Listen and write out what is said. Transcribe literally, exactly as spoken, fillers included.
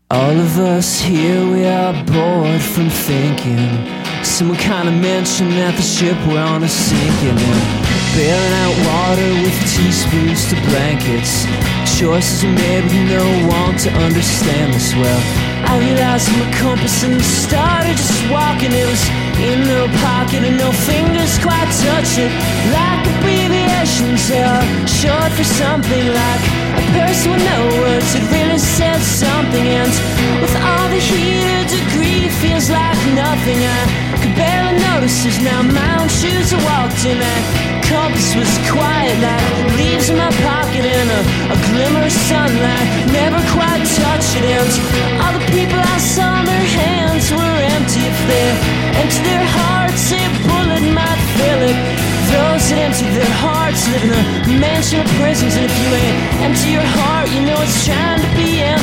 All of us here, we are bored from thinking. Someone kinda mentioned that the ship we're on is sinking, and bailing out water with teaspoons to blankets. Choices are made with no one to understand this well. I realized my compass and started just walking. It was in no pocket and no fingers quite touch it. Like abbreviations, they are short for something. Like a person with no words, it really says something. And with all the heat, a degree feels like nothing. I could barely notice there's now my own shoes I walked in. That compass was quiet, like leaves in my pocket and a, a glimmer of sunlight. Never quite touched it, and all the people I saw, their hands were empty. If they're empty their hearts, a bullet might fill it. Those that empty their hearts live in a mansion of prisons. And if you ain't empty your heart, you know it's trying to be empty.